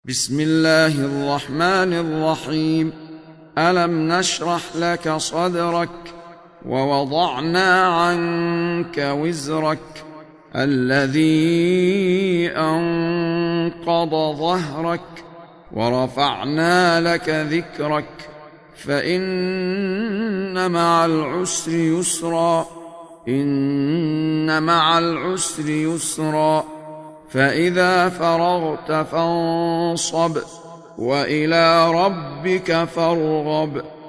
بسم الله الرحمن الرحيم. ألم نشرح لك صدرك ووضعنا عنك وزرك الذي أنقض ظهرك ورفعنا لك ذكرك فإن مع العسر يسرا إن مع العسر يسرا فإذا فرغت فانصب وإلى ربك فارغب.